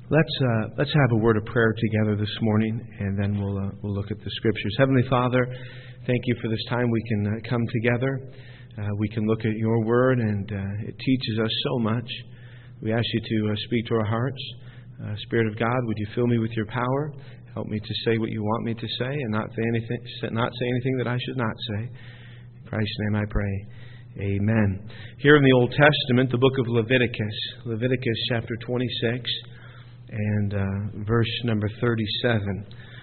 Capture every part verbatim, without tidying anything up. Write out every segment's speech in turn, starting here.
Let's uh, let's have a word of prayer together this morning, and then we'll uh, we'll look at the Scriptures. Heavenly Father, thank you for this time we can uh, come together. Uh, we can look at your Word, and uh, it teaches us so much. We ask you to uh, speak to our hearts. Uh, Spirit of God, would you fill me with your power? Help me to say what you want me to say, and not say anything not say anything that I should not say. In Christ's name I pray. Amen. Here in the Old Testament, the book of Leviticus, Leviticus chapter twenty-six. And uh, verse number thirty-seven.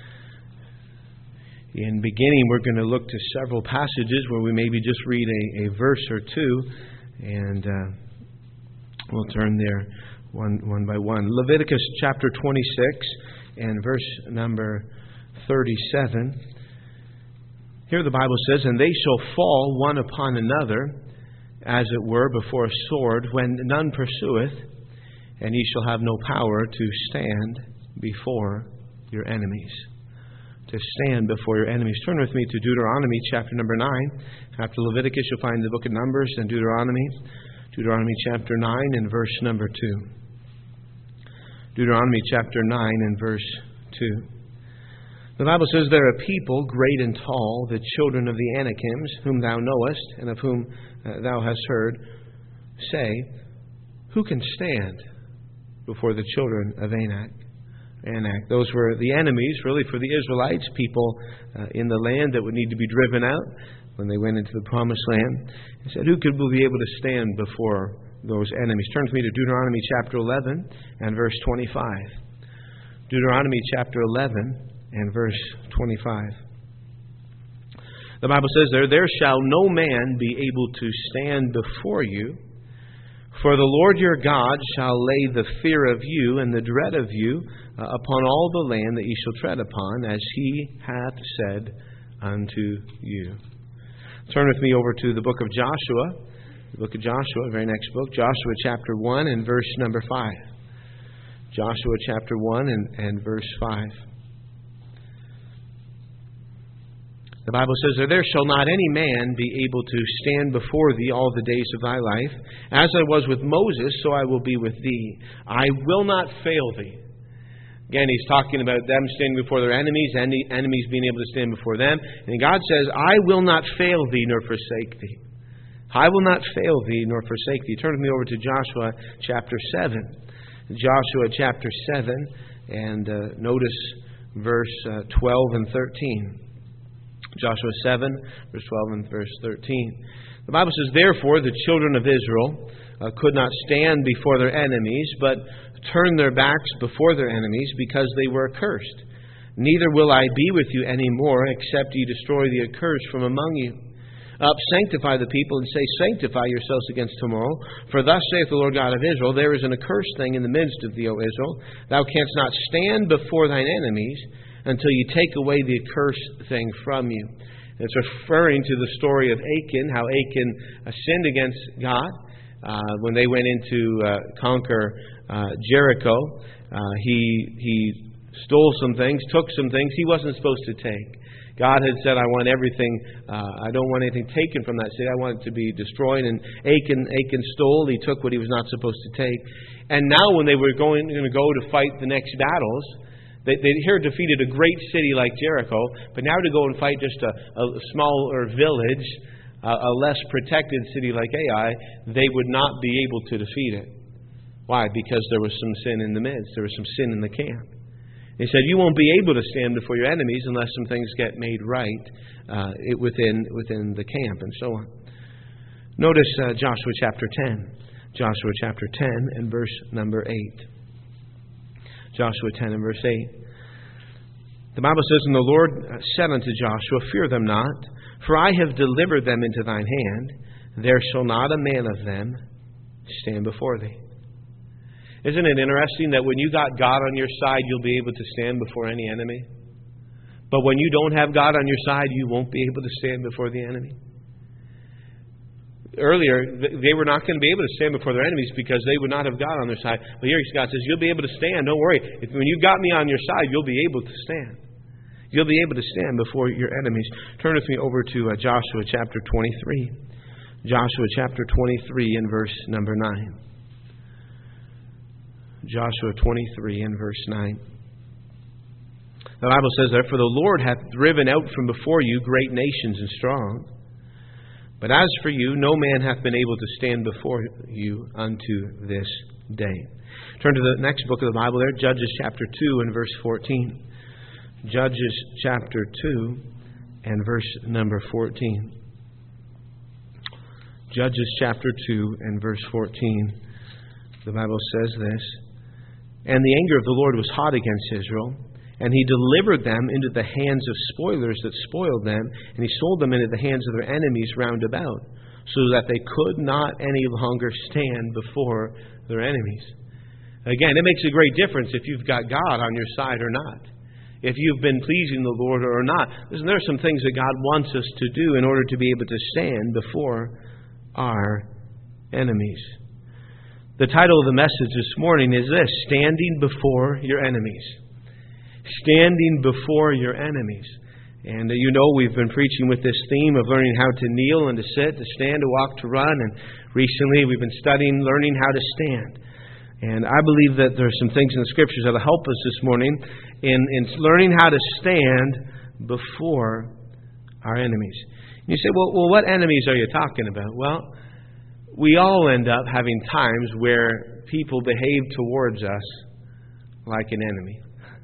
In beginning, we're going to look to several passages where we maybe just read a, a verse or two, and uh, we'll turn there one one by one. Leviticus chapter twenty-six and verse number thirty-seven. Here the Bible says, "And they shall fall one upon another, as it were before a sword, when none pursueth. And ye shall have no power to stand before your enemies." To stand before your enemies. Turn with me to Deuteronomy chapter number nine. After Leviticus, you'll find the book of Numbers and Deuteronomy. Deuteronomy chapter nine and verse number two. Deuteronomy chapter nine and verse two. The Bible says, "There are people great and tall, the children of the Anakims, whom thou knowest, and of whom uh, thou hast heard, say, Who can stand before the children of Anak?" Anak. Those were the enemies, really, for the Israelites, people uh, in the land that would need to be driven out when they went into the Promised Land. He said, who could be able to stand before those enemies? Turn with me to Deuteronomy chapter eleven and verse twenty-five. Deuteronomy chapter eleven and verse twenty-five. The Bible says there, "There shall no man be able to stand before you, for the Lord your God shall lay the fear of you and the dread of you uh, upon all the land that ye shall tread upon, as he hath said unto you." Turn with me over to the book of Joshua. The book of Joshua, very next book. Joshua chapter one and verse number five. Joshua chapter one and, and verse five. The Bible says, "There shall not any man be able to stand before thee all the days of thy life. As I was with Moses, so I will be with thee. I will not fail thee." Again, he's talking about them standing before their enemies, and the enemies being able to stand before them. And God says, "I will not fail thee nor forsake thee." I will not fail thee nor forsake thee. Turn with me over to Joshua chapter seven. Joshua chapter seven, and uh, notice verse uh, twelve and thirteen. Joshua seven, verse twelve and verse thirteen. The Bible says, "Therefore the children of Israel uh, could not stand before their enemies, but turned their backs before their enemies, because they were accursed. Neither will I be with you any more, except ye destroy the accursed from among you. Up, sanctify the people, and say, Sanctify yourselves against tomorrow. For thus saith the Lord God of Israel, There is an accursed thing in the midst of thee, O Israel. Thou canst not stand before thine enemies, until you take away the accursed thing from you." It's referring to the story of Achan, how Achan uh, sinned against God uh, when they went in to uh, conquer uh, Jericho. Uh, he he stole some things, took some things he wasn't supposed to take. God had said, "I want everything. Uh, I don't want anything taken from that city. I want it to be destroyed." And Achan Achan stole. He took what he was not supposed to take. And now, when they were going, going to go to fight the next battles, They, they here defeated a great city like Jericho, but now to go and fight just a, a smaller village, a, a less protected city like Ai, they would not be able to defeat it. Why? Because there was some sin in the midst. There was some sin in the camp. He said, you won't be able to stand before your enemies unless some things get made right uh, it, within, within the camp, and so on. Notice uh, Joshua chapter ten. Joshua chapter ten and verse number eight. Joshua ten and verse eight. The Bible says, "And the Lord said unto Joshua, Fear them not, for I have delivered them into thine hand. There shall not a man of them stand before thee." Isn't it interesting that when you got God on your side, you'll be able to stand before any enemy? But when you don't have God on your side, you won't be able to stand before the enemy. Earlier, they were not going to be able to stand before their enemies because they would not have God on their side. But here God says, you'll be able to stand. Don't worry. If, when you've got me on your side, you'll be able to stand. You'll be able to stand before your enemies. Turn with me over to uh, Joshua chapter twenty-three. Joshua chapter twenty-three and verse number nine. Joshua twenty-three and verse nine. The Bible says, "Therefore the Lord hath driven out from before you great nations and strong. But as for you, no man hath been able to stand before you unto this day." Turn to the next book of the Bible there, Judges chapter two and verse fourteen. Judges chapter two and verse number fourteen. Judges chapter two and verse fourteen. The Bible says this, "And the anger of the Lord was hot against Israel, and he delivered them into the hands of spoilers that spoiled them, and he sold them into the hands of their enemies round about, so that they could not any longer stand before their enemies." Again, it makes a great difference if you've got God on your side or not. If you've been pleasing the Lord or not. Listen, there are some things that God wants us to do in order to be able to stand before our enemies. The title of the message this morning is this: Standing Before Your Enemies. Standing before your enemies. And uh, you know we've been preaching with this theme of learning how to kneel and to sit, to stand, to walk, to run. And recently we've been studying learning how to stand. And I believe that there are some things in the Scriptures that will help us this morning in, in learning how to stand before our enemies. And you say, well, well, what enemies are you talking about? Well, we all end up having times where people behave towards us like an enemy.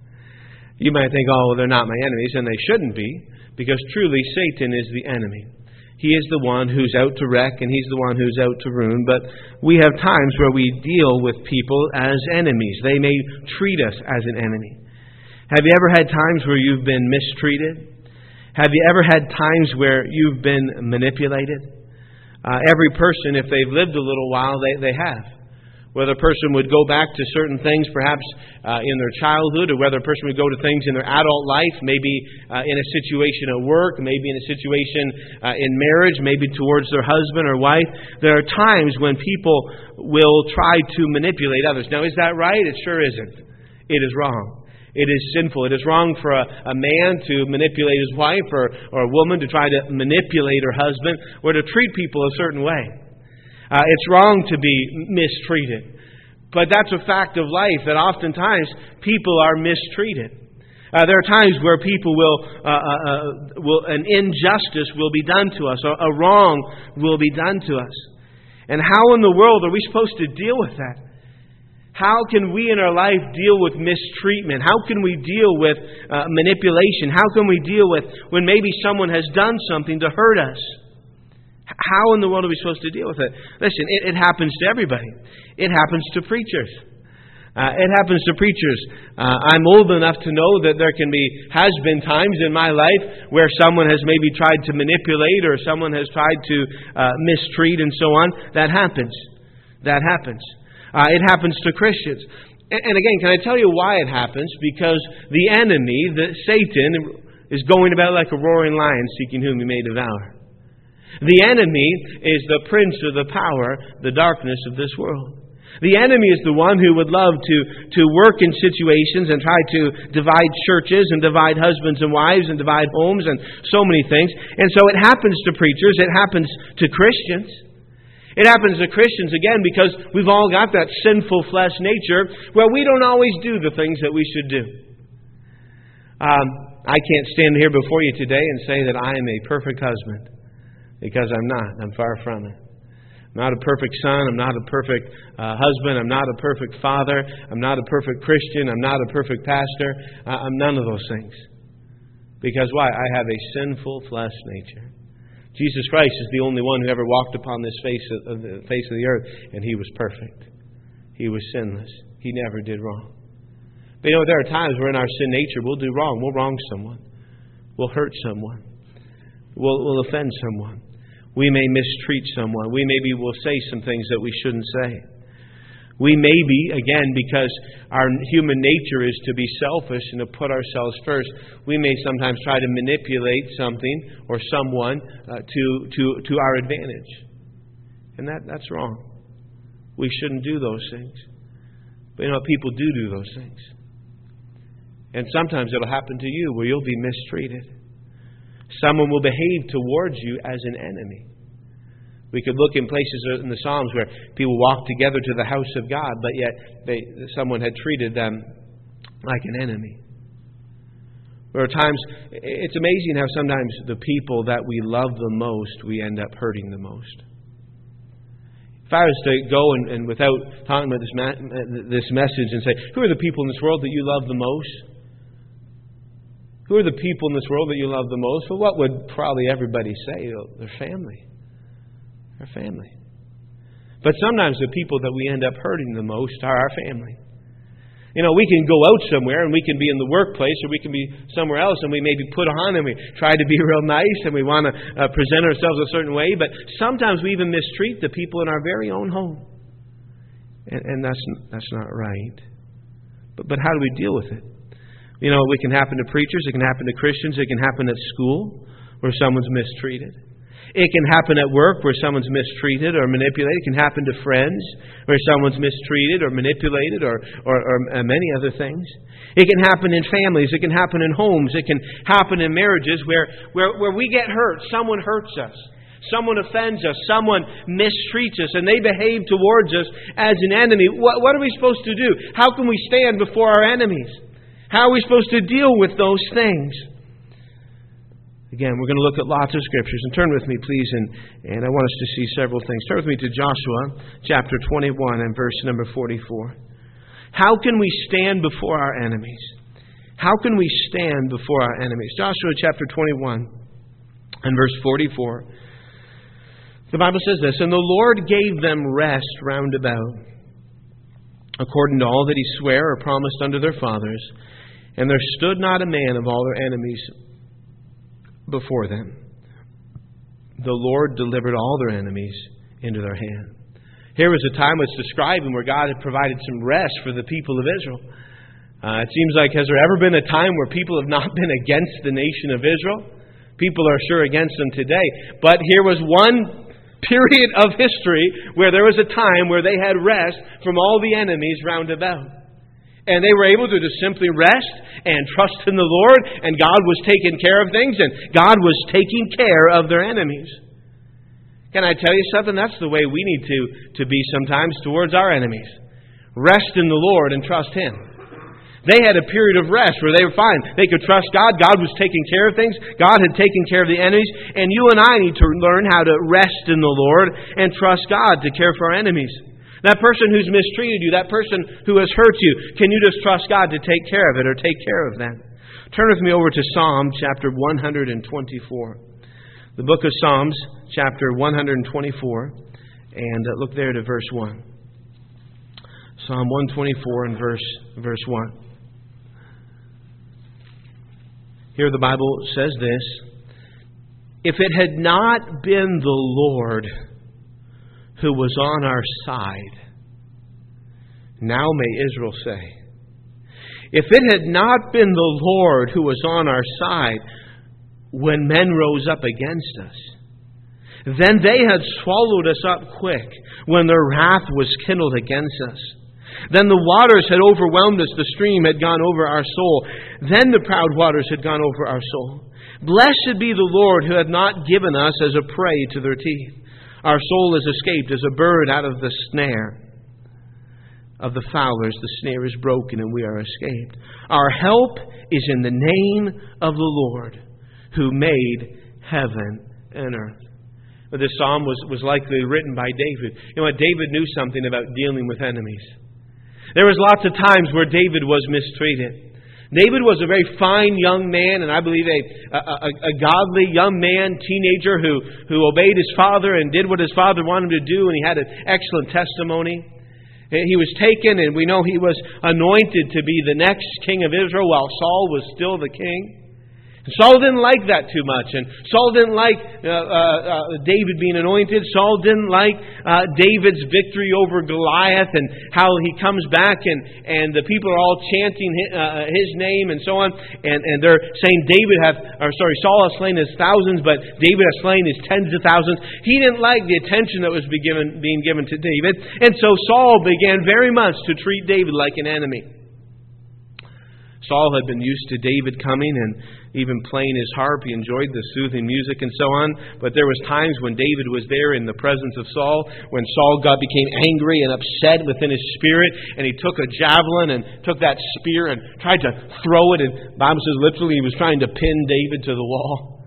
You might think, oh, well, they're not my enemies, and they shouldn't be, because truly Satan is the enemy. He is the one who's out to wreck, and he's the one who's out to ruin. But we have times where we deal with people as enemies. They may treat us as an enemy. Have you ever had times where you've been mistreated? Have you ever had times where you've been manipulated? Uh, every person, if they've lived a little while, they, they have. Whether a person would go back to certain things perhaps uh, in their childhood, or whether a person would go to things in their adult life, maybe uh, in a situation at work, maybe in a situation uh, in marriage, maybe towards their husband or wife. There are times when people will try to manipulate others. Now, is that right? It sure isn't. It is wrong. It is sinful. It is wrong for a, a man to manipulate his wife, or, or a woman to try to manipulate her husband, or to treat people a certain way. Uh, it's wrong to be mistreated. But that's a fact of life, that oftentimes people are mistreated. Uh, there are times where people will, uh, uh, will, an injustice will be done to us, or a wrong will be done to us. And how in the world are we supposed to deal with that? How can we in our life deal with mistreatment? How can we deal with uh, manipulation? How can we deal with when maybe someone has done something to hurt us? How in the world are we supposed to deal with it? Listen, it, it happens to everybody. It happens to preachers. Uh, it happens to preachers. Uh, I'm old enough to know that there can be, has been times in my life where someone has maybe tried to manipulate, or someone has tried to uh, mistreat and so on. That happens. That happens. Uh, it happens to Christians. And, and again, can I tell you why it happens? Because the enemy, the Satan, is going about like a roaring lion, seeking whom he may devour. The enemy is the prince of the power, the darkness of this world. The enemy is the one who would love to, to work in situations and try to divide churches and divide husbands and wives and divide homes and so many things. And so it happens to preachers. It happens to Christians. It happens to Christians, again, because we've all got that sinful flesh nature where we don't always do the things that we should do. Um, I can't stand here before you today and say that I am a perfect husband. Because I'm not. I'm far from it. I'm not a perfect son. I'm not a perfect uh, husband. I'm not a perfect father. I'm not a perfect Christian. I'm not a perfect pastor. Uh, I'm none of those things. Because why? I have a sinful flesh nature. Jesus Christ is the only one who ever walked upon this face of, of the face of the earth, and He was perfect. He was sinless. He never did wrong. But you know, there are times where in our sin nature we'll do wrong. We'll wrong someone. We'll hurt someone. We'll, we'll offend someone. We may mistreat someone. We maybe will say some things that we shouldn't say. We may be, again, because our human nature is to be selfish and to put ourselves first, we may sometimes try to manipulate something or someone uh, to, to, to our advantage. And that, that's wrong. We shouldn't do those things. But you know, people do do those things. And sometimes it'll happen to you where you'll be mistreated. Someone will behave towards you as an enemy. We could look in places in the Psalms where people walked together to the house of God, but yet they, someone had treated them like an enemy. There are times, it's amazing how sometimes the people that we love the most, we end up hurting the most. If I was to go and, and without talking about this, ma- this message and say, who are the people in this world that you love the most? Who are the people in this world that you love the most? Well, what would probably everybody say? Their family. Their family. But sometimes the people that we end up hurting the most are our family. You know, we can go out somewhere and we can be in the workplace or we can be somewhere else and we maybe put on and we try to be real nice and we want to uh, present ourselves a certain way. But sometimes we even mistreat the people in our very own home. And, and that's that's not right. But, but how do we deal with it? You know, it can happen to preachers. It can happen to Christians. It can happen at school where someone's mistreated. It can happen at work where someone's mistreated or manipulated. It can happen to friends where someone's mistreated or manipulated or, or, or many other things. It can happen in families. It can happen in homes. It can happen in marriages where, where, where we get hurt. Someone hurts us. Someone offends us. Someone mistreats us and they behave towards us as an enemy. What, what are we supposed to do? How can we stand before our enemies? How are we supposed to deal with those things? Again, we're going to look at lots of scriptures. And turn with me, please, and, and I want us to see several things. Turn with me to Joshua chapter twenty-one and verse number forty-four. How can we stand before our enemies? How can we stand before our enemies? Joshua chapter twenty-one and verse forty-four. The Bible says this, and the Lord gave them rest round about, according to all that He sware or promised unto their fathers. And there stood not a man of all their enemies before them. The Lord delivered all their enemies into their hand. Here was a time that's describing where God had provided some rest for the people of Israel. Uh, it seems like, has there ever been a time where people have not been against the nation of Israel? People are sure against them today. But here was one period of history where there was a time where they had rest from all the enemies round about. And they were able to just simply rest and trust in the Lord, and God was taking care of things, and God was taking care of their enemies. Can I tell you something? That's the way we need to, to be sometimes towards our enemies. Rest in the Lord and trust Him. They had a period of rest where they were fine. They could trust God. God was taking care of things. God had taken care of the enemies. And you and I need to learn how to rest in the Lord and trust God to care for our enemies. That person who's mistreated you, that person who has hurt you, can you just trust God to take care of it or take care of them? Turn with me over to Psalm chapter one twenty-four. The book of Psalms, chapter one twenty-four. And look there to verse one. Psalm one twenty-four and verse, verse one. Here the Bible says this. If it had not been the Lord who was on our side, now may Israel say. If it had not been the Lord who was on our side when men rose up against us, then they had swallowed us up quick when their wrath was kindled against us. Then the waters had overwhelmed us, the stream had gone over our soul. Then the proud waters had gone over our soul. Blessed be the Lord who hath not given us as a prey to their teeth. Our soul is escaped as a bird out of the snare of the fowlers. The snare is broken and we are escaped. Our help is in the name of the Lord who made heaven and earth. But this psalm was, was likely written by David. You know what? David knew something about dealing with enemies. There was lots of times where David was mistreated. David was a very fine young man, and I believe a, a, a godly young man, teenager, who, who obeyed his father and did what his father wanted him to do, and he had an excellent testimony. He was taken, and we know he was anointed to be the next king of Israel while Saul was still the king. Saul didn't like that too much, and Saul didn't like uh, uh, David being anointed. Saul didn't like uh, David's victory over Goliath and how he comes back and, and the people are all chanting his, uh, his name and so on, and, and they're saying David have, or sorry, Saul has slain his thousands, but David has slain his tens of thousands. He didn't like the attention that was be given, being given to David, and so Saul began very much to treat David like an enemy. Saul had been used to David coming and even playing his harp. He enjoyed the soothing music and so on. But there was times when David was there in the presence of Saul, when Saul got became angry and upset within his spirit, and he took a javelin and took that spear and tried to throw it. And the Bible says literally he was trying to pin David to the wall.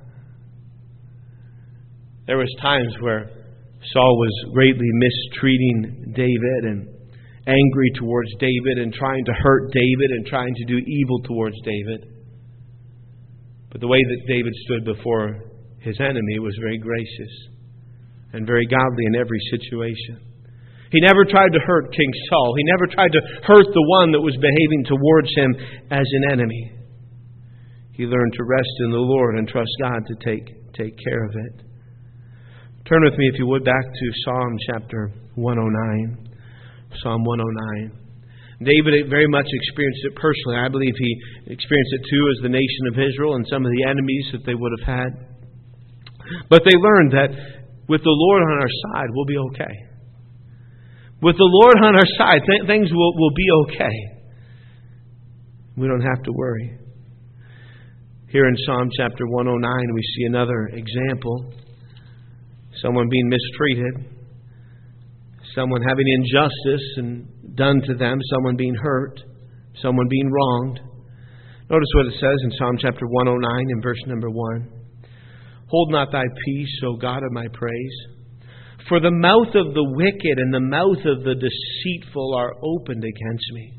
There was times where Saul was greatly mistreating David and angry towards David and trying to hurt David and trying to do evil towards David. But the way that David stood before his enemy was very gracious and very godly in every situation. He never tried to hurt King Saul. He never tried to hurt the one that was behaving towards him as an enemy. He learned to rest in the Lord and trust God to take, take care of it. Turn with me, if you would, back to Psalm chapter one oh nine. Psalm one oh nine. David very much experienced it personally. I believe he experienced it too as the nation of Israel and some of the enemies that they would have had. But they learned that with the Lord on our side, we'll be okay. With the Lord on our side, th- things will, will be okay. We don't have to worry. Here in Psalm chapter one oh nine, we see another example. Someone being mistreated. Someone having injustice and done to them. Someone being hurt. Someone being wronged. Notice what it says in Psalm chapter one oh nine in verse number one. Hold not thy peace, O God of my praise. For the mouth of the wicked and the mouth of the deceitful are opened against me.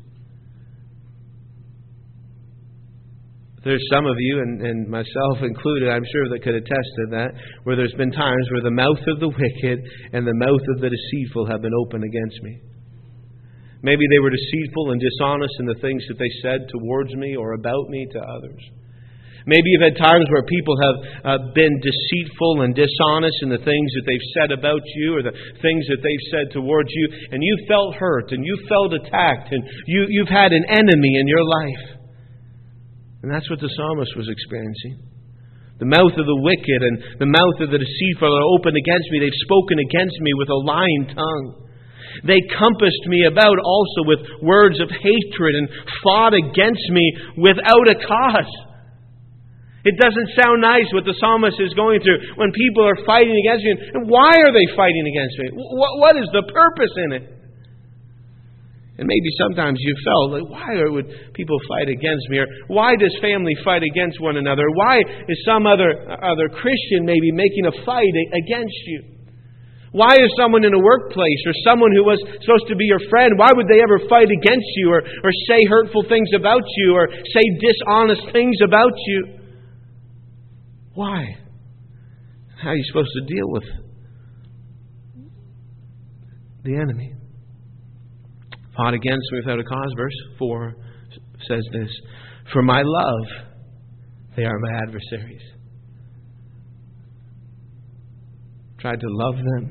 There's some of you, and, and myself included, I'm sure, that could attest to that, where there's been times where the mouth of the wicked and the mouth of the deceitful have been opened against me. Maybe they were deceitful and dishonest in the things that they said towards me or about me to others. Maybe you've had times where people have uh, been deceitful and dishonest in the things that they've said about you or the things that they've said towards you, and you felt hurt and you felt attacked and you, you've had an enemy in your life. And that's what the psalmist was experiencing. The mouth of the wicked and the mouth of the deceitful are opened against me. They've spoken against me with a lying tongue. They compassed me about also with words of hatred and fought against me without a cause. It doesn't sound nice what the psalmist is going through when people are fighting against me. And why are they fighting against me? What is the purpose in it? And maybe sometimes you felt like, why would people fight against me? Or why does family fight against one another? Why is some other other Christian maybe making a fight against you? Why is someone in a workplace or someone who was supposed to be your friend, why would they ever fight against you or, or say hurtful things about you or say dishonest things about you? Why? How are you supposed to deal with the enemy? Fought against me without a cause. Verse four says this. For my love, they are my adversaries. Tried to love them,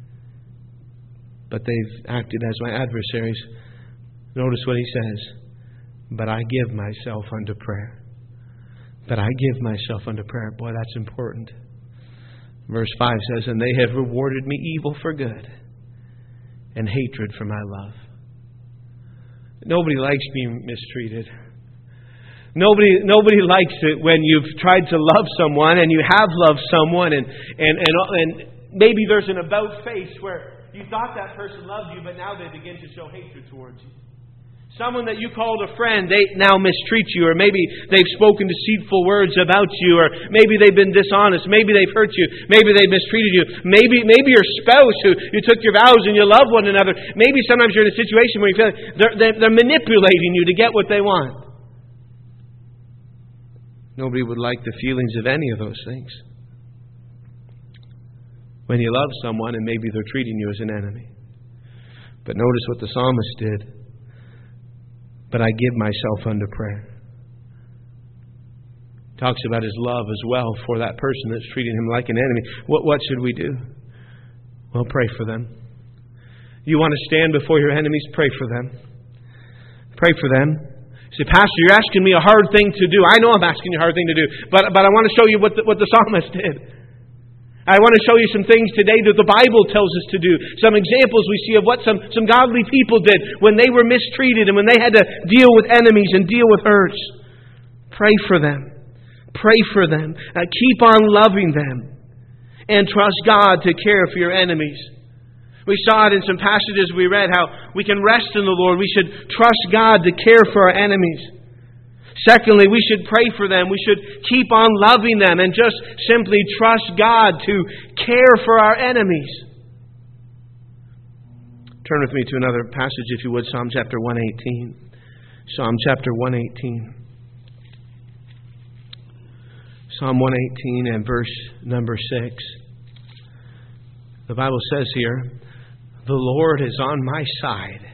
but they've acted as my adversaries. Notice what he says. But I give myself unto prayer. But I give myself unto prayer. Boy, that's important. Verse five says, and they have rewarded me evil for good and hatred for my love. Nobody likes being mistreated. Nobody nobody likes it when you've tried to love someone and you have loved someone and, and, and, and maybe there's an about face where you thought that person loved you, but now they begin to show hatred towards you. Someone that you called a friend, they now mistreat you, or maybe they've spoken deceitful words about you, or maybe they've been dishonest, maybe they've hurt you, maybe they've mistreated you, maybe maybe your spouse who you took your vows and you love one another, maybe sometimes you're in a situation where you feel like they're, they're, they're manipulating you to get what they want. Nobody would like the feelings of any of those things. When you love someone and maybe they're treating you as an enemy. But notice what the psalmist did. But I give myself unto prayer. Talks about his love as well for that person that's treating him like an enemy. What, what should we do? Well, pray for them. You want to stand before your enemies? Pray for them. Pray for them. You say, Pastor, you're asking me a hard thing to do. I know I'm asking you a hard thing to do. But, but I want to show you what the, what the psalmist did. I want to show you some things today that the Bible tells us to do. Some examples we see of what some, some godly people did when they were mistreated and when they had to deal with enemies and deal with hurts. Pray for them. Pray for them. Uh, keep on loving them. And trust God to care for your enemies. We saw it in some passages we read how we can rest in the Lord. We should trust God to care for our enemies. Secondly, we should pray for them. We should keep on loving them and just simply trust God to care for our enemies. Turn with me to another passage, if you would, Psalm chapter one eighteen. Psalm chapter one eighteen. Psalm one eighteen and verse number six. The Bible says here, "The Lord is on my side.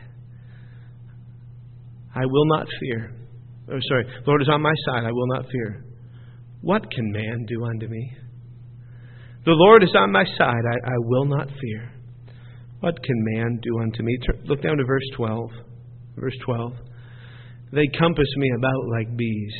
I will not fear." Oh, sorry. "The Lord is on my side. I will not fear. What can man do unto me? The Lord is on my side. I, I will not fear. What can man do unto me?" Look down to verse twelve. Verse twelve. "They compass me about like bees."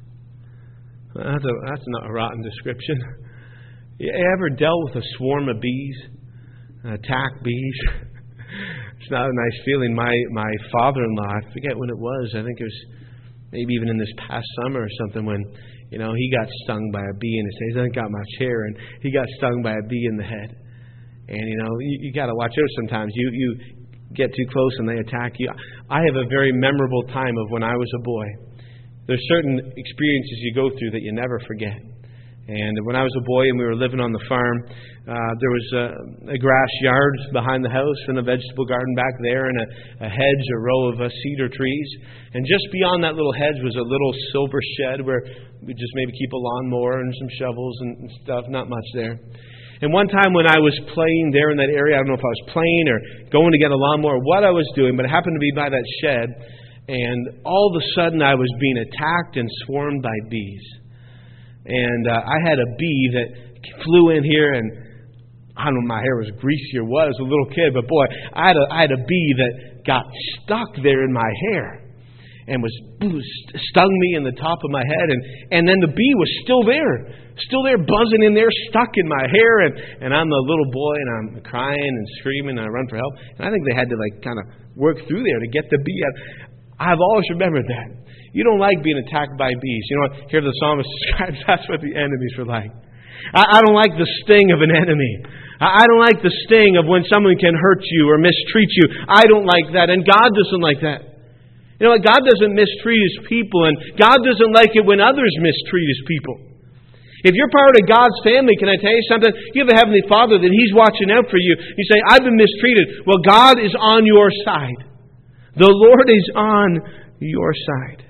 That's, a, that's not a rotten description. You ever dealt with a swarm of bees? Attack bees? It's not a nice feeling. My, my father-in-law, I forget when it was. I think it was maybe even in this past summer or something when, you know, he got stung by a bee in his head. He got my chair and he got stung by a bee in the head. And, you know, you, you got to watch out sometimes. You, you get too close and they attack you. I have a very memorable time of when I was a boy. There's certain experiences you go through that you never forget. And when I was a boy and we were living on the farm, uh, there was a, a grass yard behind the house and a vegetable garden back there and a, a hedge, a row of uh, cedar trees. And just beyond that little hedge was a little silver shed where we just maybe keep a lawnmower and some shovels and, and stuff, not much there. And one time when I was playing there in that area, I don't know if I was playing or going to get a lawnmower or what I was doing, but it happened to be by that shed. And all of a sudden I was being attacked and swarmed by bees. And uh, I had a bee that flew in here, and I don't know, my hair was greasy or what. I was a little kid, but boy, I had a, I had a bee that got stuck there in my hair and was stung me in the top of my head. And, and then the bee was still there, still there buzzing in there, stuck in my hair. And, and I'm a little boy, and I'm crying and screaming, and I run for help. And I think they had to like kind of work through there to get the bee out. I've always remembered that. You don't like being attacked by bees. You know, here the psalmist describes that's what the enemies were like. I, I don't like the sting of an enemy. I, I don't like the sting of when someone can hurt you or mistreat you. I don't like that, and God doesn't like that. You know what? God doesn't mistreat His people, and God doesn't like it when others mistreat His people. If you're part of God's family, can I tell you something? You have a Heavenly Father that He's watching out for you. You say, "I've been mistreated." Well, God is on your side. The Lord is on your side.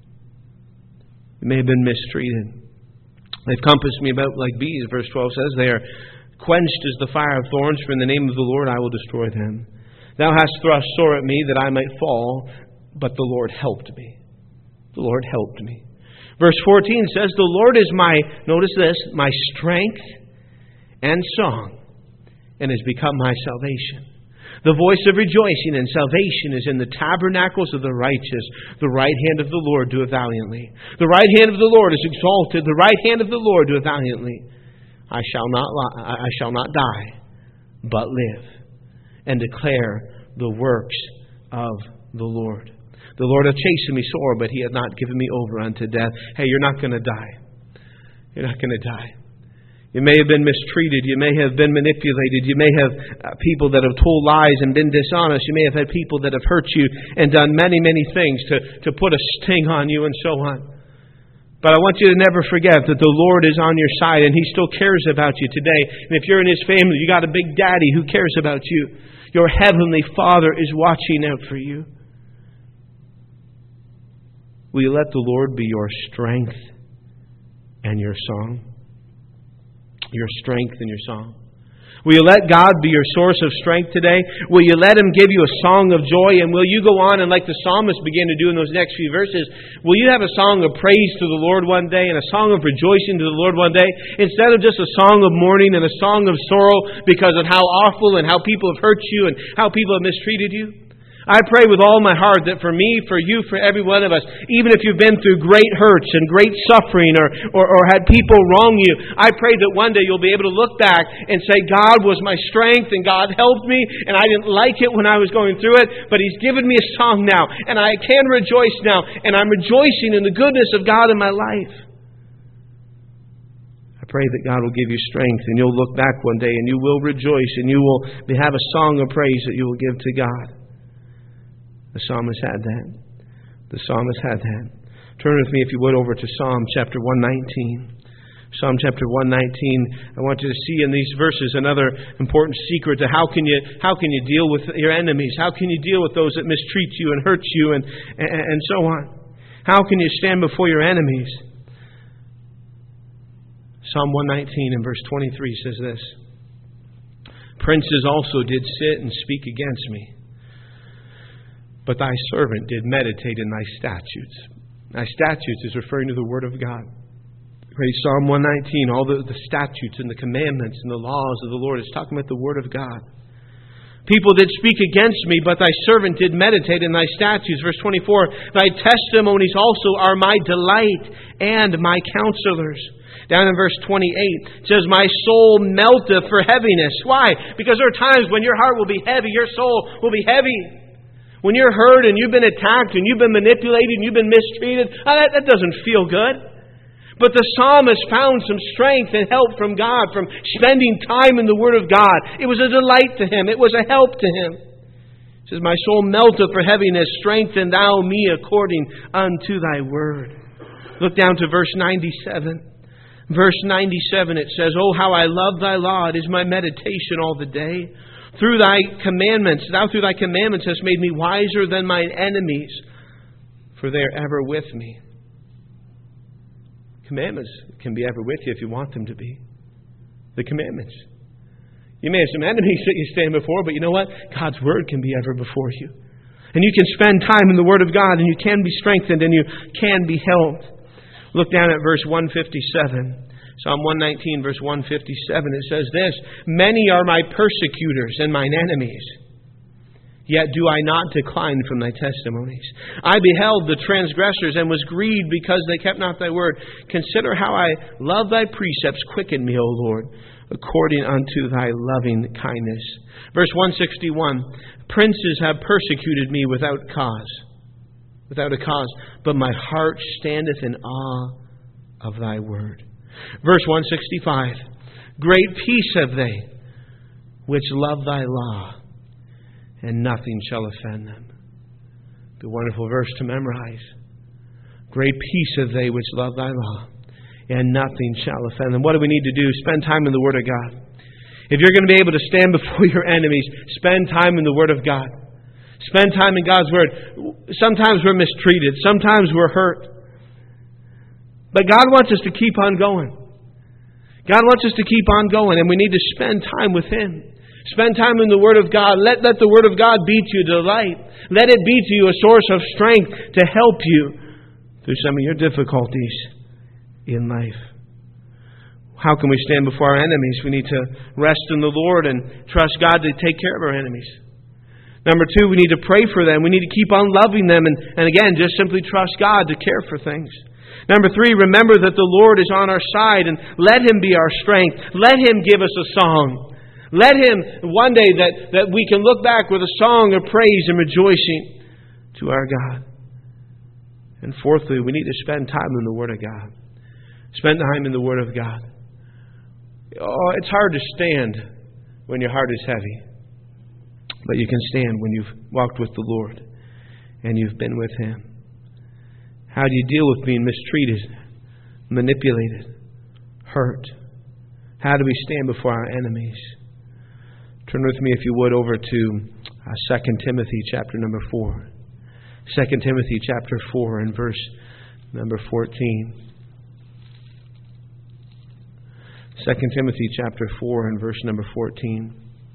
You may have been mistreated. "They've compassed me about like bees," verse twelve says. "They are quenched as the fire of thorns, for in the name of the Lord I will destroy them. Thou hast thrust sore at me that I might fall, but the Lord helped me." The Lord helped me. Verse fourteen says, "The Lord is my," notice this, "my strength and song, and has become my salvation. The voice of rejoicing and salvation is in the tabernacles of the righteous. The right hand of the Lord doeth valiantly. The right hand of the Lord is exalted. The right hand of the Lord doeth valiantly. I shall not lie, I shall not die, but live, and declare the works of the Lord. The Lord hath chastened me sore, but He hath not given me over unto death." Hey, you're not going to die. You're not going to die. You may have been mistreated. You may have been manipulated. You may have uh, people that have told lies and been dishonest. You may have had people that have hurt you and done many, many things to, to put a sting on you and so on. But I want you to never forget that the Lord is on your side and He still cares about you today. And if you're in His family, you got a big daddy who cares about you. Your Heavenly Father is watching out for you. Will you let the Lord be your strength and your song? Your strength and your song. Will you let God be your source of strength today? Will you let Him give you a song of joy? And will you go on and like the psalmist began to do in those next few verses, will you have a song of praise to the Lord one day and a song of rejoicing to the Lord one day instead of just a song of mourning and a song of sorrow because of how awful and how people have hurt you and how people have mistreated you? I pray with all my heart that for me, for you, for every one of us, even if you've been through great hurts and great suffering or, or, or had people wrong you, I pray that one day you'll be able to look back and say, God was my strength and God helped me and I didn't like it when I was going through it, but He's given me a song now and I can rejoice now and I'm rejoicing in the goodness of God in my life. I pray that God will give you strength and you'll look back one day and you will rejoice and you will have a song of praise that you will give to God. The psalmist had that. The psalmist had that. Turn with me, if you would, over to Psalm chapter one nineteen. Psalm chapter one nineteen. I want you to see in these verses another important secret to how can you how can you deal with your enemies? How can you deal with those that mistreat you and hurt you and, and, and so on? How can you stand before your enemies? Psalm one nineteen and verse twenty-three says this. Princes also did sit and speak against me, but thy servant did meditate in thy statutes. Thy statutes is referring to the Word of God. Right, Psalm one nineteen, all the, the statutes and the commandments and the laws of the Lord is talking about the Word of God. People did speak against me, but thy servant did meditate in thy statutes. Verse twenty-four, thy testimonies also are my delight and my counselors. Down in verse twenty-eight, it says, my soul melteth for heaviness. Why? Because there are times when your heart will be heavy, your soul will be heavy. When you're hurt and you've been attacked and you've been manipulated and you've been mistreated, oh, that, that doesn't feel good. But the psalmist found some strength and help from God, from spending time in the Word of God. It was a delight to him. It was a help to him. It says, my soul melteth for heaviness, strengthen thou me according unto thy word. Look down to verse ninety-seven. Verse ninety-seven, it says, oh, how I love thy law. It is my meditation all the day. Through thy commandments, thou through thy commandments hast made me wiser than mine enemies, for they are ever with me. Commandments can be ever with you if you want them to be. The commandments. You may have some enemies that you stand before, but you know what? God's Word can be ever before you. And you can spend time in the Word of God, and you can be strengthened, and you can be helped. Look down at verse one fifty-seven. Psalm one nineteen, verse one fifty-seven, it says this, many are my persecutors and mine enemies, yet do I not decline from thy testimonies. I beheld the transgressors and was grieved because they kept not thy word. Consider how I love thy precepts. Quicken me, O Lord, according unto thy loving kindness. Verse one sixty-one, princes have persecuted me without cause, without a cause, but my heart standeth in awe of thy word. Verse one sixty-five, great peace have they which love thy law, and nothing shall offend them. The wonderful verse to memorize. Great peace have they which love thy law, and nothing shall offend them. What do we need to do? Spend time in the Word of God. If you're going to be able to stand before your enemies, spend time in the Word of God. Spend time in God's Word. Sometimes we're mistreated. Sometimes we're hurt. But God wants us to keep on going. God wants us to keep on going, and we need to spend time with Him. Spend time in the Word of God. Let, let the Word of God be to you a delight. Let it be to you a source of strength to help you through some of your difficulties in life. How can we stand before our enemies? We need to rest in the Lord and trust God to take care of our enemies. Number two, we need to pray for them. We need to keep on loving them. And, and again, just simply trust God to care for things. Number three, remember that the Lord is on our side and let Him be our strength. Let Him give us a song. Let Him, one day that, that we can look back with a song of praise and rejoicing to our God. And fourthly, we need to spend time in the Word of God. Spend time in the Word of God. Oh, it's hard to stand when your heart is heavy. But you can stand when you've walked with the Lord and you've been with Him. How do you deal with being mistreated, manipulated, hurt? How do we stand before our enemies? Turn with me, if you would, over to uh, Second Timothy chapter number four. Second Timothy chapter four and verse number fourteen. Second Timothy chapter four and verse number fourteen.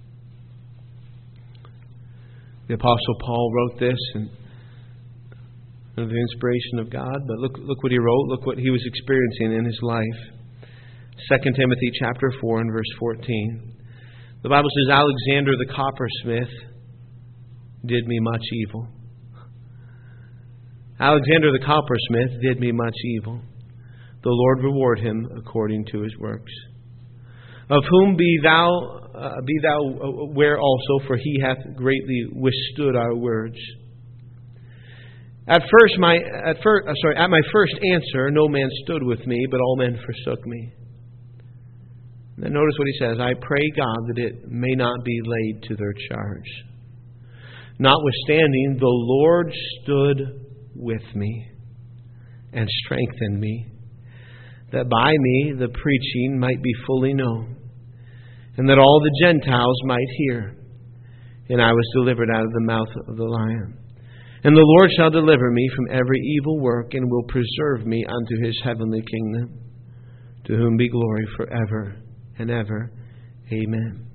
The Apostle Paul wrote this and under the inspiration of God, but look look what he wrote, look what he was experiencing in his life. Second Timothy chapter four and verse fourteen. The Bible says, Alexander the coppersmith did me much evil. Alexander the coppersmith did me much evil. The Lord reward him according to his works. Of whom be thou uh, be thou aware also, for he hath greatly withstood our words. At first, my at first, uh, sorry, at my first answer, no man stood with me, but all men forsook me. And then notice what he says: I pray God that it may not be laid to their charge. Notwithstanding, the Lord stood with me and strengthened me, that by me the preaching might be fully known, and that all the Gentiles might hear. And I was delivered out of the mouth of the lion. And the Lord shall deliver me from every evil work, and will preserve me unto his heavenly kingdom, to whom be glory forever and ever. Amen.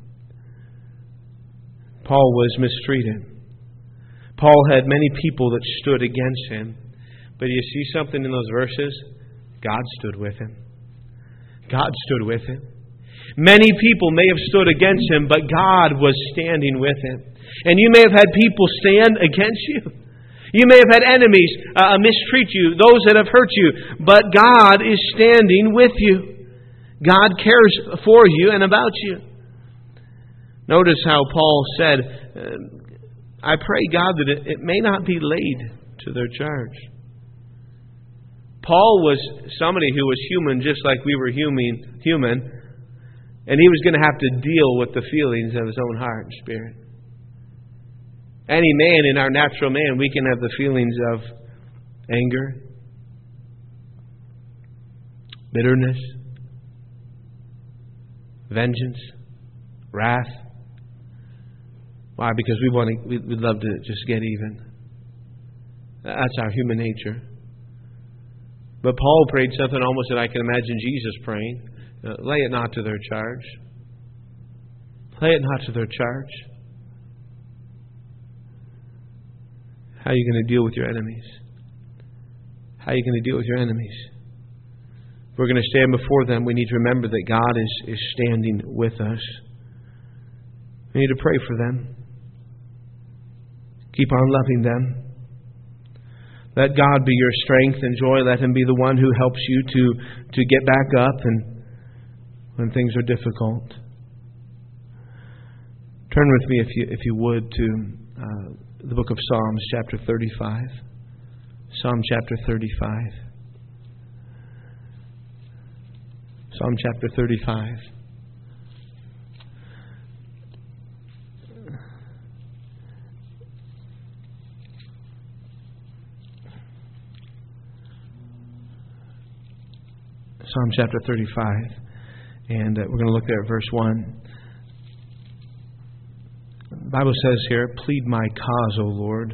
Paul was mistreated. Paul had many people that stood against him. But you see something in those verses? God stood with him. God stood with him. Many people may have stood against him, but God was standing with him. And you may have had people stand against you. You may have had enemies uh, mistreat you, those that have hurt you, but God is standing with you. God cares for you and about you. Notice how Paul said, I pray God that it, it may not be laid to their charge. Paul was somebody who was human just like we were human, human, and he was going to have to deal with the feelings of his own heart and spirit. Any man, in our natural man, we can have the feelings of anger, bitterness, vengeance, wrath. Why? Because we want to, we'd love to just get even. That's our human nature. But Paul prayed something almost that I can imagine Jesus praying. Uh, lay it not to their charge. Lay it not to their charge. How are you going to deal with your enemies? How are you going to deal with your enemies? If we're going to stand before them, we need to remember that God is, is standing with us. We need to pray for them. Keep on loving them. Let God be your strength and joy. Let Him be the one who helps you to, to get back up and when things are difficult. Turn with me, if you if you would, to uh, the book of Psalms, chapter thirty-five. Psalm chapter thirty-five. Psalm chapter thirty-five. Psalm chapter thirty-five, and uh, we're going to look there at verse one. The Bible says here, plead my cause, O Lord,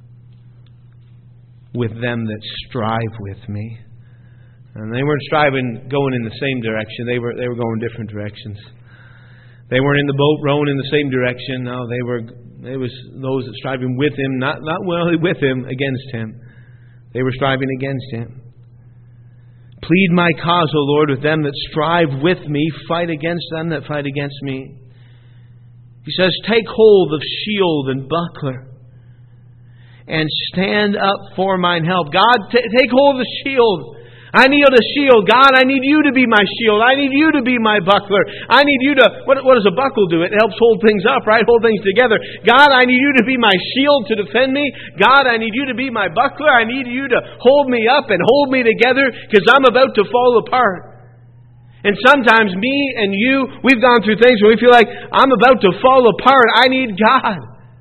with them that strive with me. And they weren't striving going in the same direction. They were they were going different directions. They weren't in the boat rowing in the same direction. No, they were it was those that striving with him, not not well with him, against him. They were striving against him. Plead my cause, O Lord, with them that strive with me. Fight against them that fight against me. He says, take hold of shield and buckler, and stand up for mine help. God, t- take hold of the shield. I need a shield. God, I need you to be my shield. I need you to be my buckler. I need you to... What, what does a buckle do? It helps hold things up, right? Hold things together. God, I need you to be my shield to defend me. God, I need you to be my buckler. I need you to hold me up and hold me together because I'm about to fall apart. And sometimes me and you, we've gone through things where we feel like I'm about to fall apart. I need God.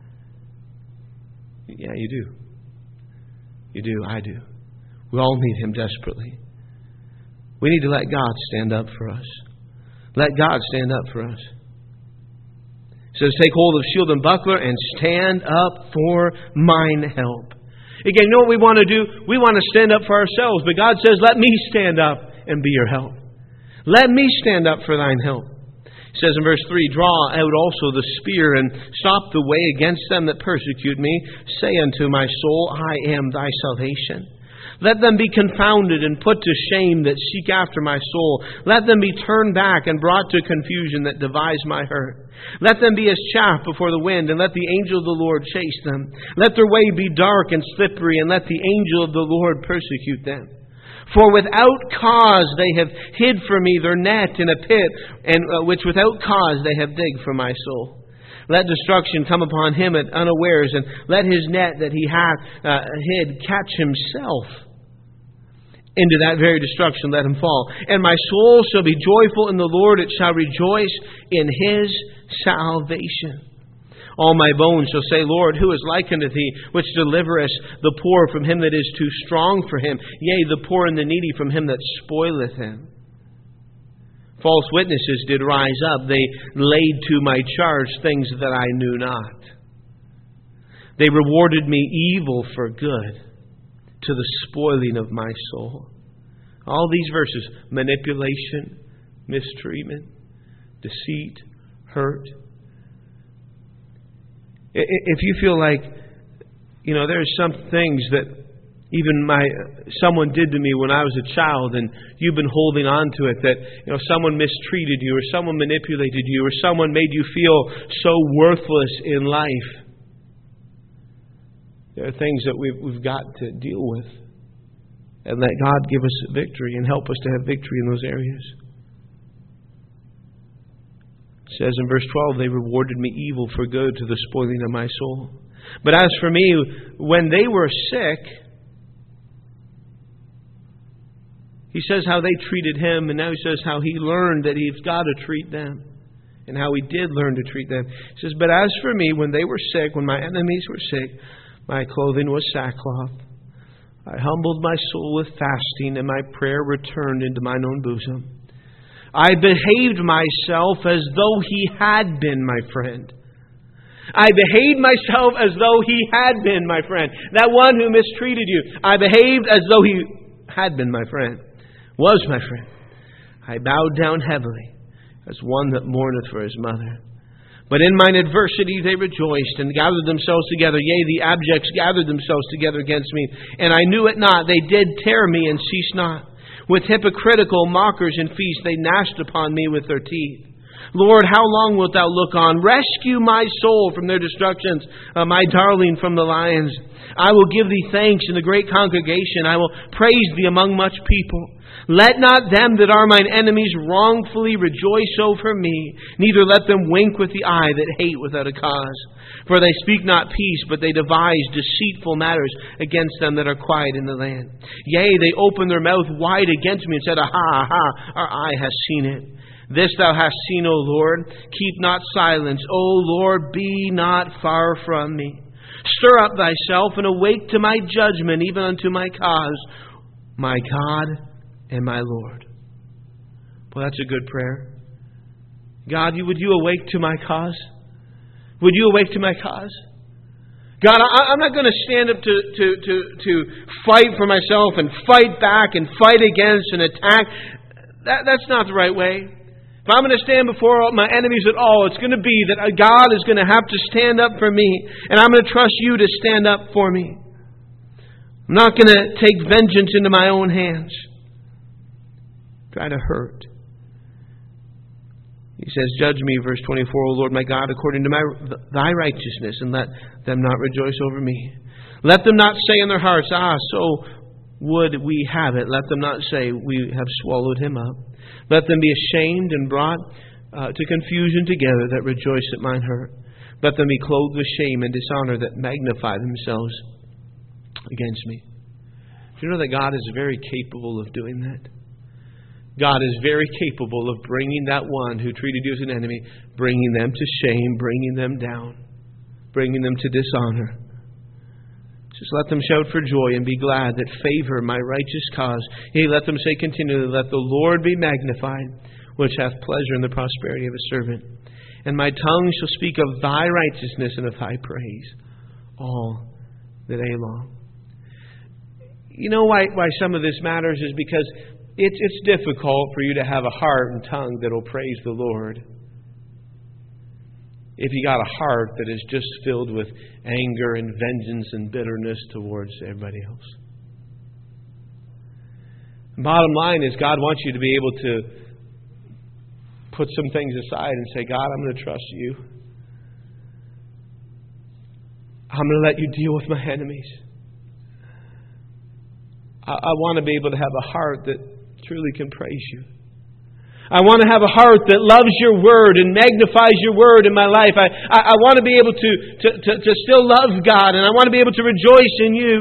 Yeah, you do. You do. I do. We all need Him desperately. We need to let God stand up for us. Let God stand up for us. It says, take hold of shield and buckler and stand up for mine help. Again, you know what we want to do? We want to stand up for ourselves. But God says, let me stand up and be your help. Let me stand up for thine help. It says in verse three, draw out also the spear and stop the way against them that persecute me. Say unto my soul, I am thy salvation. Let them be confounded and put to shame that seek after my soul. Let them be turned back and brought to confusion that devise my hurt. Let them be as chaff before the wind, and let the angel of the Lord chase them. Let their way be dark and slippery, and let the angel of the Lord persecute them. For without cause they have hid for me their net in a pit, and uh, which without cause they have digged for my soul. Let destruction come upon him at unawares, and let his net that he hath uh, hid catch himself. Into that very destruction let him fall. And my soul shall be joyful in the Lord, it shall rejoice in his salvation. All my bones shall say, Lord, who is like unto thee, which deliverest the poor from him that is too strong for him, yea, the poor and the needy from him that spoileth him? False witnesses did rise up. They laid to my charge things that I knew not. They rewarded me evil for good, to the spoiling of my soul. All these verses: manipulation, mistreatment, deceit, hurt. If you feel like, you know, there's some things that even my someone did to me when I was a child, and you've been holding on to it, that, you know, someone mistreated you, or someone manipulated you, or someone made you feel so worthless in life. There are things that we've, we've got to deal with. And let God give us victory and help us to have victory in those areas. It says in verse twelve, they rewarded me evil for good, to the spoiling of my soul. But as for me, when they were sick, he says how they treated him, and now he says how he learned that he's got to treat them, and how he did learn to treat them. He says, but as for me, when they were sick, when my enemies were sick, my clothing was sackcloth. I humbled my soul with fasting, and my prayer returned into mine own bosom. I behaved myself as though he had been my friend. I behaved myself as though he had been my friend. That one who mistreated you, I behaved as though he had been my friend, was my friend. I bowed down heavily, as one that mourneth for his mother. But in mine adversity they rejoiced, and gathered themselves together. Yea, the abjects gathered themselves together against me. And I knew it not. They did tear me, and ceased not. With hypocritical mockers and feasts they gnashed upon me with their teeth. Lord, how long wilt thou look on? Rescue my soul from their destructions, uh, my darling from the lions. I will give thee thanks in the great congregation. I will praise thee among much people. Let not them that are mine enemies wrongfully rejoice over me, neither let them wink with the eye that hate without a cause. For they speak not peace, but they devise deceitful matters against them that are quiet in the land. Yea, they open their mouth wide against me, and said, Aha, aha, our eye has seen it. This thou hast seen, O Lord. Keep not silence. O Lord, be not far from me. Stir up thyself, and awake to my judgment, even unto my cause, my God and my Lord. Well, that's a good prayer. God, would you awake to my cause? Would you awake to my cause? God, I, I'm not going to stand up to, to, to, to fight for myself and fight back and fight against and attack. That, that's not the right way. If I'm going to stand before my enemies at all, it's going to be that God is going to have to stand up for me, and I'm going to trust you to stand up for me. I'm not going to take vengeance into my own hands. Try to hurt. He says, judge me, verse twenty-four, O Lord my God, according to my thy righteousness, and let them not rejoice over me. Let them not say in their hearts, Ah, so would we have it. Let them not say, we have swallowed him up. Let them be ashamed and brought uh, to confusion together that rejoice at mine hurt. Let them be clothed with shame and dishonor that magnify themselves against me. Do you know that God is very capable of doing that? God is very capable of bringing that one who treated you as an enemy, bringing them to shame, bringing them down, bringing them to dishonor. Just let them shout for joy and be glad that favor my righteous cause. Yea, let them say continually, let the Lord be magnified, which hath pleasure in the prosperity of his servant. And my tongue shall speak of thy righteousness and of thy praise all the day long. You know why, why some of this matters is because It's, it's difficult for you to have a heart and tongue that will praise the Lord if you got a heart that is just filled with anger and vengeance and bitterness towards everybody else. Bottom line is God wants you to be able to put some things aside and say, God, I'm going to trust you. I'm going to let you deal with my enemies. I, I want to be able to have a heart that truly can praise you. I want to have a heart that loves your word and magnifies your word in my life. I, I, I want to be able to, to, to, to still love God, and I want to be able to rejoice in you.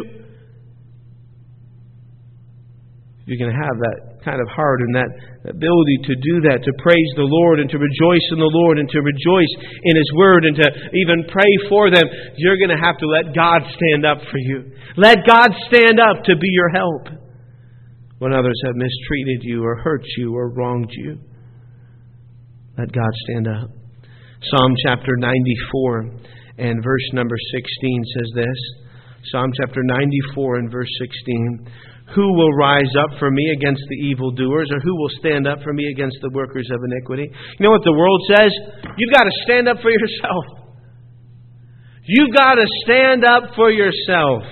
You're going to have that kind of heart and that ability to do that, to praise the Lord and to rejoice in the Lord and to rejoice in His Word and to even pray for them. You're going to have to let God stand up for you. Let God stand up to be your help when others have mistreated you or hurt you or wronged you. Let God stand up. Psalm chapter ninety-four and verse number sixteen says this. Psalm chapter ninety-four and verse sixteen. Who will rise up for me against the evildoers, or who will stand up for me against the workers of iniquity? You know what the world says? You've got to stand up for yourself. You've got to stand up for yourself.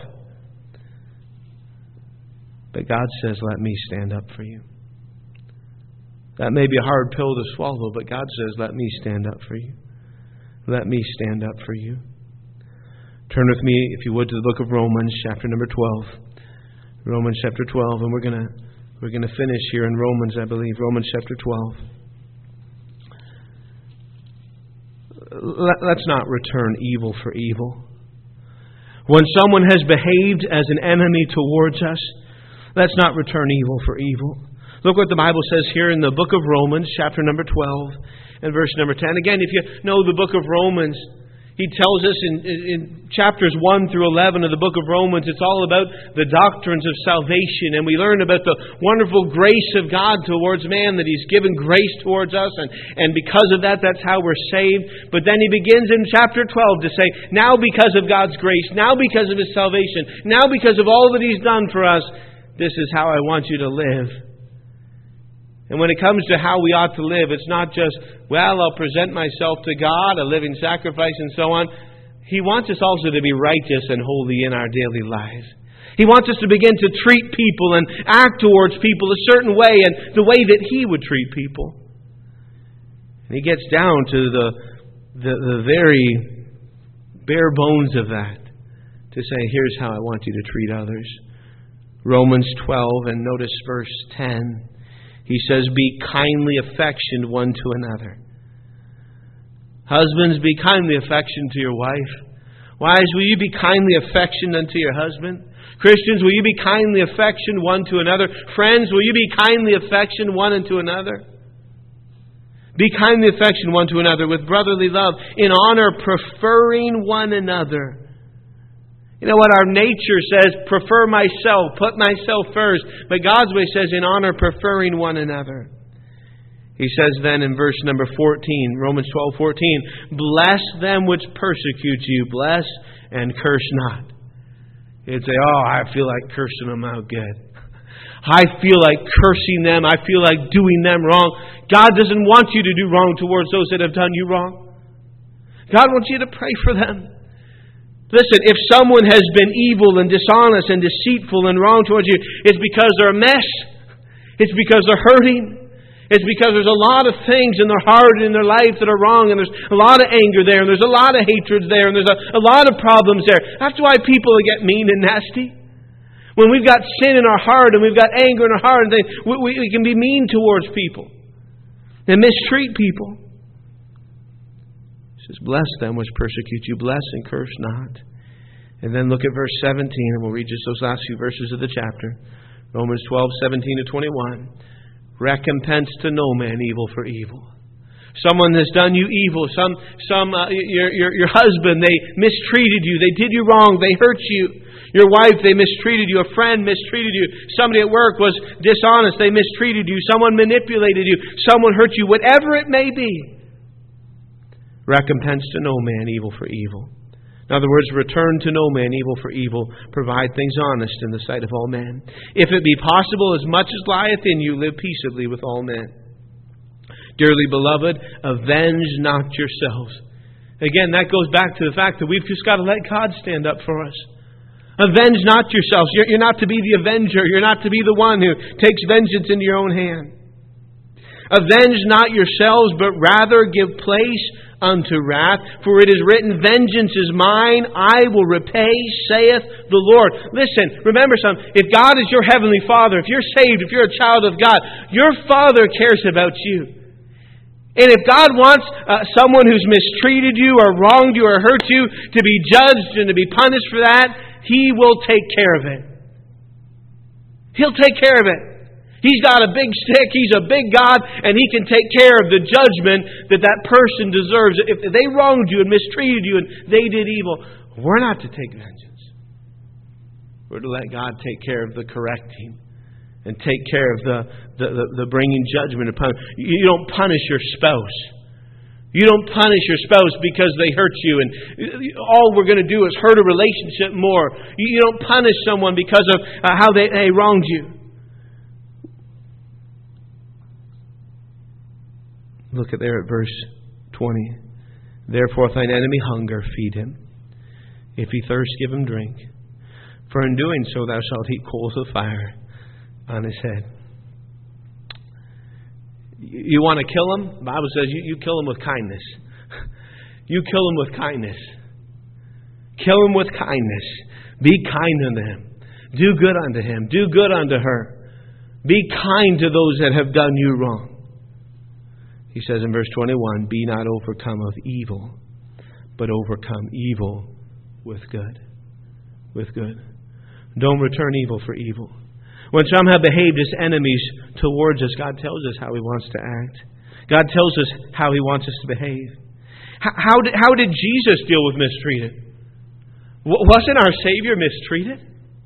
But God says, let me stand up for you. That may be a hard pill to swallow, but God says, let me stand up for you. Let me stand up for you. Turn with me, if you would, to the book of Romans, chapter number twelve. Romans chapter twelve, and we're gonna we're gonna finish here in Romans, I believe. Romans chapter twelve. Let's not return evil for evil. When someone has behaved as an enemy towards us, let's not return evil for evil. Look what the Bible says here in the book of Romans, chapter number twelve, and verse number ten. Again, if you know the book of Romans, he tells us in, in chapters one through eleven of the book of Romans, it's all about the doctrines of salvation. And we learn about the wonderful grace of God towards man, that He's given grace towards us. And, and because of that, that's how we're saved. But then he begins in chapter twelve to say, now because of God's grace, now because of His salvation, now because of all that He's done for us, this is how I want you to live. And when it comes to how we ought to live, it's not just, well, I'll present myself to God, a living sacrifice and so on. He wants us also to be righteous and holy in our daily lives. He wants us to begin to treat people and act towards people a certain way, and the way that He would treat people. And He gets down to the, the, the very bare bones of that to say, here's how I want you to treat others. Romans twelve, and notice verse ten. He says, be kindly affectioned one to another. Husbands, be kindly affectioned to your wife. Wives, will you be kindly affectioned unto your husband? Christians, will you be kindly affectioned one to another? Friends, will you be kindly affectioned one unto another? Be kindly affectioned one to another with brotherly love, in honor preferring one another. You know what? Our nature says, prefer myself, put myself first. But God's way says, in honor, preferring one another. He says then in verse number fourteen, Romans twelve fourteen, bless them which persecute you, bless and curse not. You'd say, oh, I feel like cursing them out good. I feel like cursing them. I feel like doing them wrong. God doesn't want you to do wrong towards those that have done you wrong. God wants you to pray for them. Listen, if someone has been evil and dishonest and deceitful and wrong towards you, it's because they're a mess. It's because they're hurting. It's because there's a lot of things in their heart and in their life that are wrong, and there's a lot of anger there, and there's a lot of hatred there, and there's a, a lot of problems there. That's why people get mean and nasty. When we've got sin in our heart and we've got anger in our heart and things, we, we, we can be mean towards people and mistreat people. He says, bless them which persecute you, bless and curse not. And then look at verse seventeen, and we'll read just those last few verses of the chapter. Romans twelve, seventeen to twenty-one. Recompense to no man evil for evil. Someone has done you evil. Some, some, uh, your, your, your husband, they mistreated you. They did you wrong. They hurt you. Your wife, they mistreated you. A friend mistreated you. Somebody at work was dishonest. They mistreated you. Someone manipulated you. Someone hurt you. Whatever it may be. Recompense to no man evil for evil. In other words, return to no man evil for evil. Provide things honest in the sight of all men. If it be possible, as much as lieth in you, live peaceably with all men. Dearly beloved, avenge not yourselves. Again, that goes back to the fact that we've just got to let God stand up for us. Avenge not yourselves. You're, you're not to be the avenger. You're not to be the one who takes vengeance into your own hand. Avenge not yourselves, but rather give place unto wrath. For it is written, vengeance is mine, I will repay, saith the Lord. Listen, remember something. If God is your heavenly Father, if you're saved, if you're a child of God, your Father cares about you. And if God wants uh, someone who's mistreated you or wronged you or hurt you to be judged and to be punished for that, He will take care of it. He'll take care of it. He's got a big stick, He's a big God, and He can take care of the judgment that that person deserves. If they wronged you and mistreated you and they did evil, we're not to take vengeance. We're to let God take care of the correcting and take care of the, the, the, the bringing judgment upon. You don't punish your spouse. You don't punish your spouse because they hurt you and all we're going to do is hurt a relationship more. You don't punish someone because of uh, how they, they wronged you. Look at there at verse twenty. Therefore, if thine enemy hunger, feed him. If he thirst, give him drink. For in doing so, thou shalt heap coals of fire on his head. You want to kill him? The Bible says you, you kill him with kindness. You kill him with kindness. Kill him with kindness. Be kind unto him. Do good unto him. Do good unto her. Be kind to those that have done you wrong. He says in verse twenty-one, be not overcome of evil, but overcome evil with good. With good. Don't return evil for evil. When some have behaved as enemies towards us, God tells us how He wants to act. God tells us how He wants us to behave. How, how, did, how did Jesus deal with mistreated? Wasn't our Savior mistreated?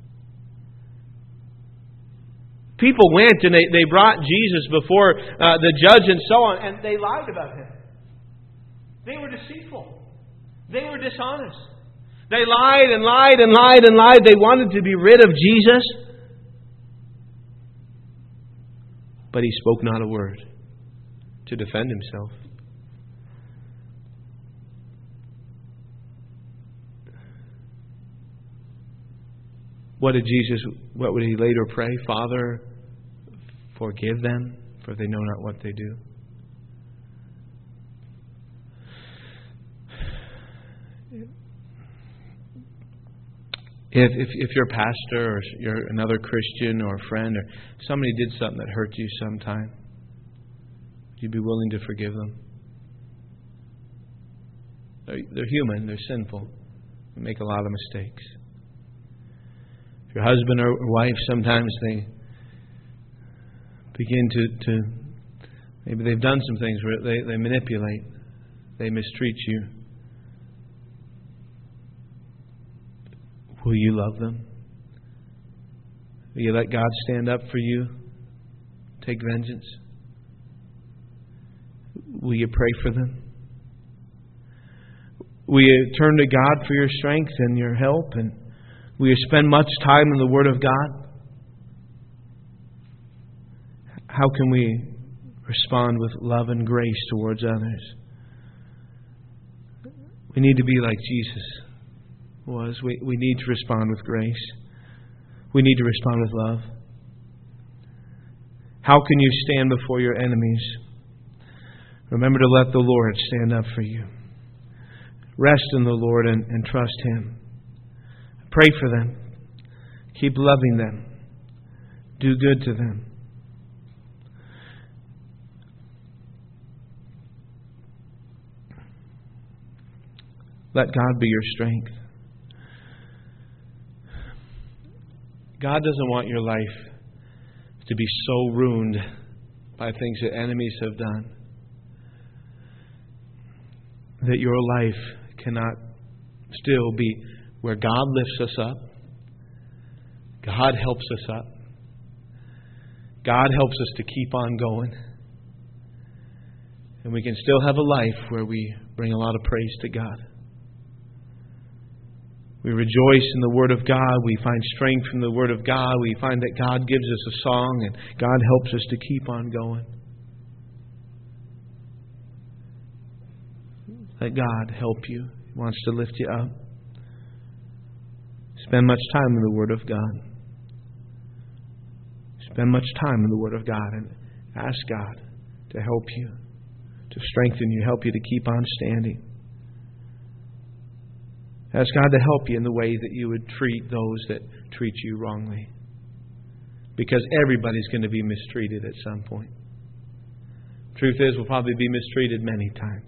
People went and they, they brought Jesus before uh, the judge and so on, and they lied about Him. They were deceitful. They were dishonest. They lied and lied and lied and lied. They wanted to be rid of Jesus. But He spoke not a word to defend Himself. What did Jesus, what would He later pray? Father, forgive them, for they know not what they do. If, if if you're a pastor or you're another Christian or a friend or somebody did something that hurt you sometime, would you be willing to forgive them? They're, they're human, they're sinful, they make a lot of mistakes. If your husband or wife, sometimes they begin to, to maybe they've done some things where they, they manipulate, they mistreat you. Will you love them? Will you let God stand up for you? Take vengeance? Will you pray for them? Will you turn to God for your strength and your help? And will you spend much time in the Word of God? How can we respond with love and grace towards others? We need to be like Jesus was. We, we need to respond with grace. We need to respond with love. How can you stand before your enemies? Remember to let the Lord stand up for you. Rest in the Lord and, and trust Him. Pray for them. Keep loving them. Do good to them. Let God be your strength. God doesn't want your life to be so ruined by things that enemies have done that your life cannot still be where God lifts us up, God helps us up, God helps us to keep on going, and we can still have a life where we bring a lot of praise to God. We rejoice in the Word of God. We find strength from the Word of God. We find that God gives us a song and God helps us to keep on going. Let God help you. He wants to lift you up. Spend much time in the Word of God. Spend much time in the Word of God and ask God to help you, to strengthen you, help you to keep on standing. Ask God to help you in the way that you would treat those that treat you wrongly. Because everybody's going to be mistreated at some point. Truth is, we'll probably be mistreated many times.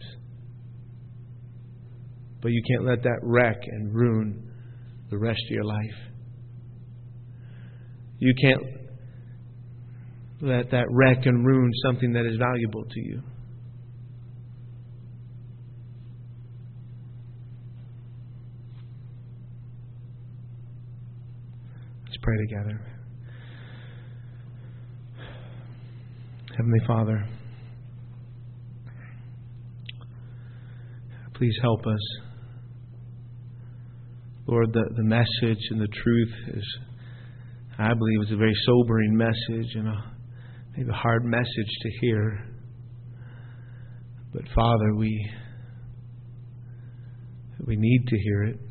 But you can't let that wreck and ruin the rest of your life. You can't let that wreck and ruin something that is valuable to you. Let's pray together. Heavenly Father, please help us. Lord, the, the message and the truth is, I believe, is a very sobering message and a maybe a hard message to hear. But Father, we we need to hear it.